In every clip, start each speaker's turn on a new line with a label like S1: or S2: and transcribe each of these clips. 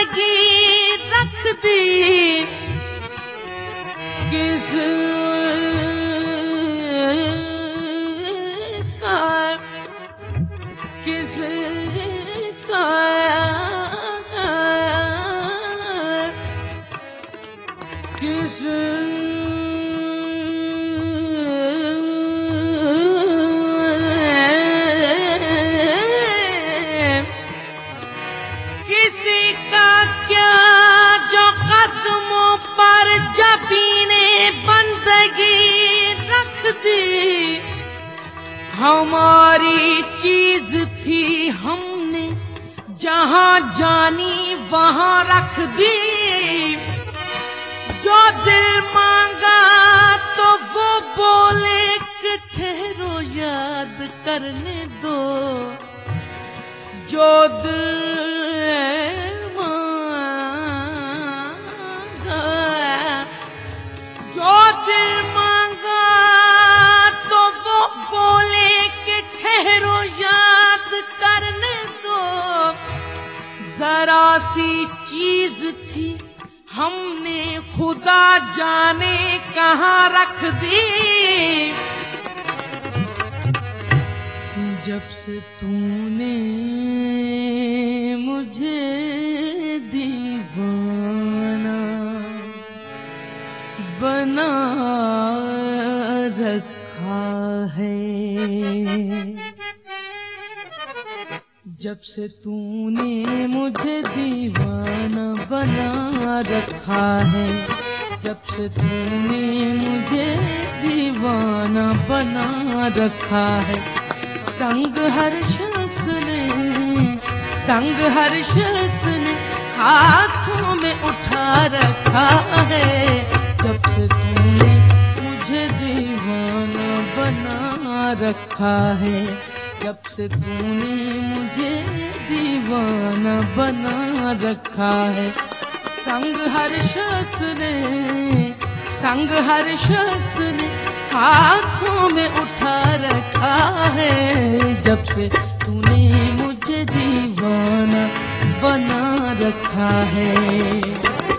S1: बंदगी रख दी किसका किसी का क्या जो कदमों पर जबीने बंदगी रख दी। हमारी चीज थी हमने जहां जानी वहां रख दी। जो दिल मांगा तो वो बोले कि ठहरो याद करने दो। जो दिल मांगा, जो दिल मांगा तो वो बोले कि ठहरो याद करने दो। जरा सी चीज थी हमने खुदा जाने कहाँ रख दी। जब से तूने मुझे दीवाना बना रखा है। जब से तूने मुझे दीवाना बना रखा है। जब से तूने मुझे दीवाना बना रखा है। संग हर शख्स ने हाथों में उठा रखा है। जब से तूने मुझे दीवाना बना रखा है। जब से तूने मुझे दीवाना बना रखा है। संग हर शख्स ने हाथों में उठा रखा है। जब से तूने मुझे दीवाना बना रखा है।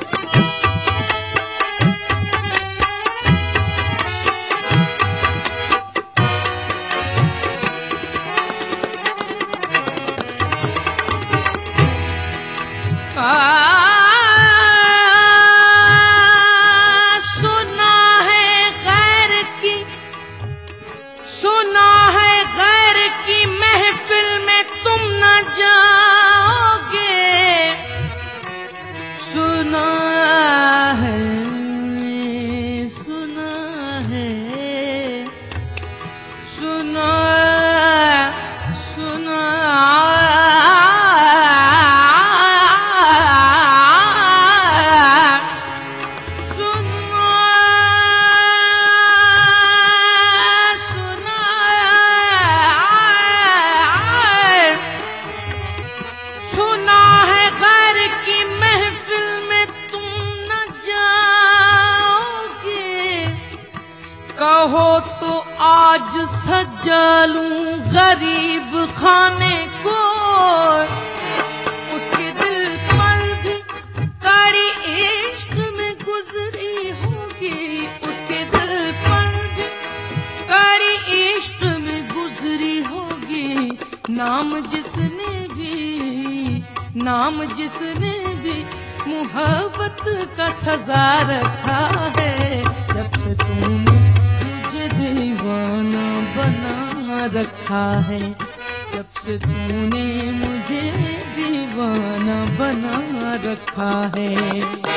S1: सुना है गैर की महफिल में तुम न जाओगे। सुना है कहो तो आज सजा लूं गरीब खाने को। उसके दिल पर भी कड़ी इश्क में गुजरी होगी। उसके दिल पर भी कड़ी इश्क में गुजरी होगी। नाम जिसने भी मोहब्बत का सजा रखा है। जब से तूने मुझे दीवाना बना रखा है। जब से तूने मुझे दीवाना बना रखा है।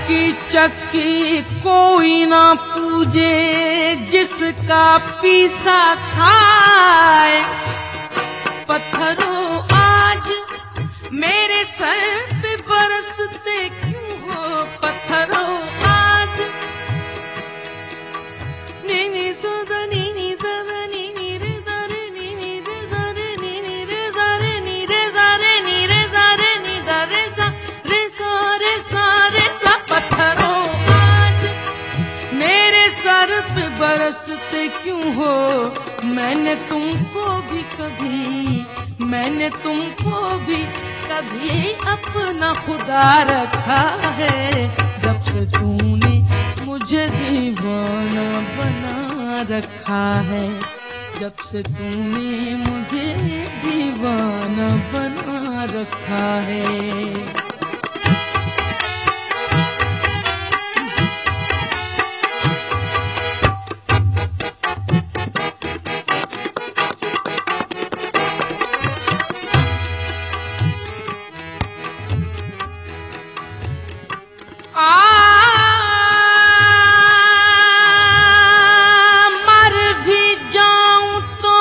S1: की चक्की कोई ना पूजे, जिसका पीसा खाए। पत्थरों आज मेरे सर पे बरसते क्यों हो, पत्थरों आज। नी नी सदा नी नी सदा नी नी रे सा रे नी नी रे सा रे नी नी रे सा रे नी रे सा रे नी रे सा रे नी दा रे सा रे सा रे सा रे सा। पत्थरों आज मेरे सर पे बरसते क्यों हो, मैंने तुमको भी कभी अपना खुदा रखा है। जब से तूने मुझे दीवाना बना रखा है, जब से तूने मुझे दीवाना बना रखा है। मर भी जाऊं तो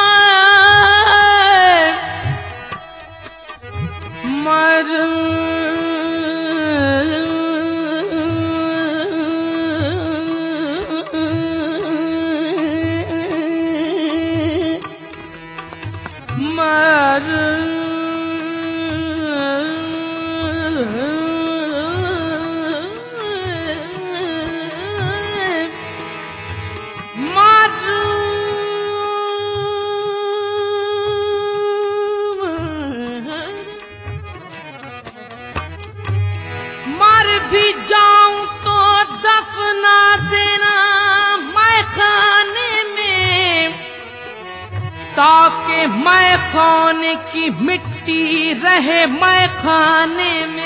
S1: मर भी जाऊं तो दफना देना मैं खाने में, ताकि मैं खाने की मिट्टी रहे मैं खाने में।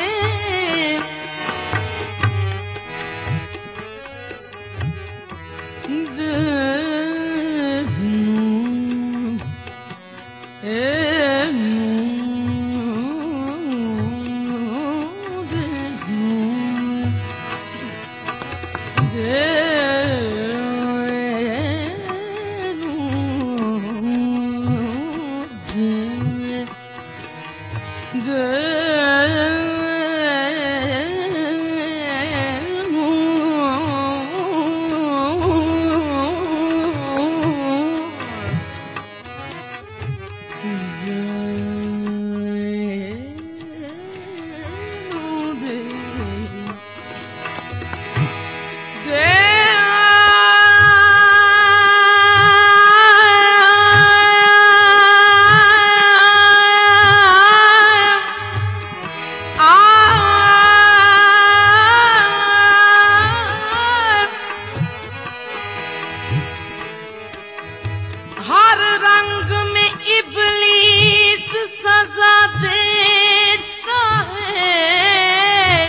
S1: हर रंग में इब्लीस सजा देता है,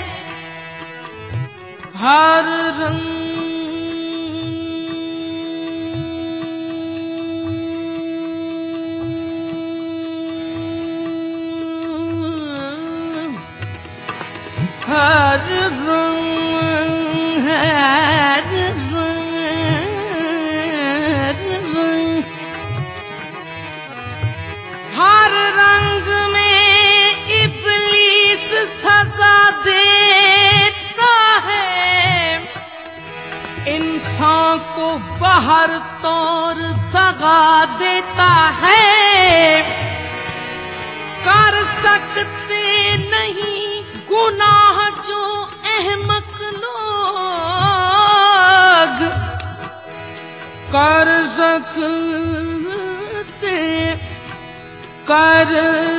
S1: हर रंग हर रंग में इब्लीस सजा देता है। इंसान को बाहर तौर दगा देता है। कर सकते नहीं गुनाह जो अहमक लोग, कर सकते कर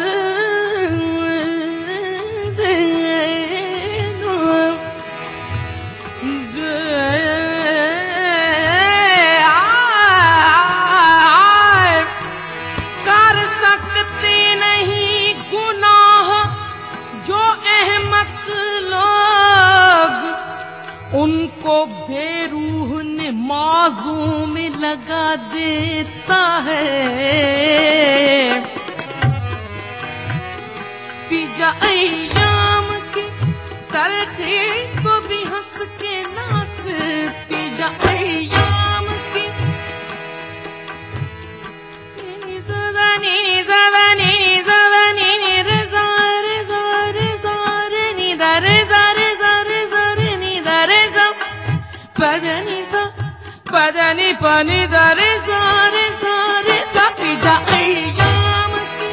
S1: कर सकते नहीं गुनाह जो अहमक लोग, उनको बेरूह ने माज़ू में लगा देता है। पिजा अय्याम की तलखी को भी हंस के नास पी जा अय्याम की। पदनी पनी दरे सारे सारे सा पी जा अय्याम की।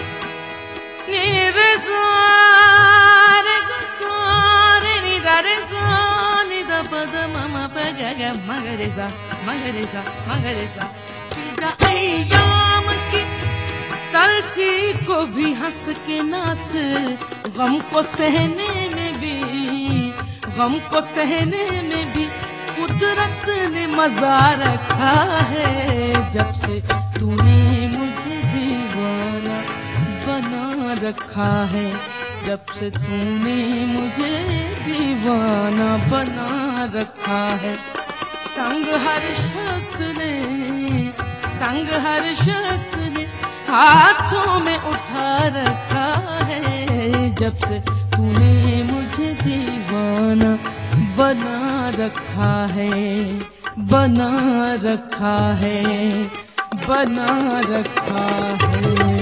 S1: नीरे सारे सारे नी दरे सा नी द पद मम पग ग मगरे सा मगरे सा मगरे सा पी जा अय्याम की। तलखी को भी हंस के नास गम को सहने में भी, गम को सहने में भी कुदरत ने मजा रखा है। जब से तूने मुझे दीवाना बना रखा है, जब से तूने मुझे दीवाना बना रखा है। संग हर शख्स ने, संग हर शख्स ने हाथों में उठा रखा है। जब से तूने मुझे दीवाना बना रखा है, बना रखा है, बना रखा है।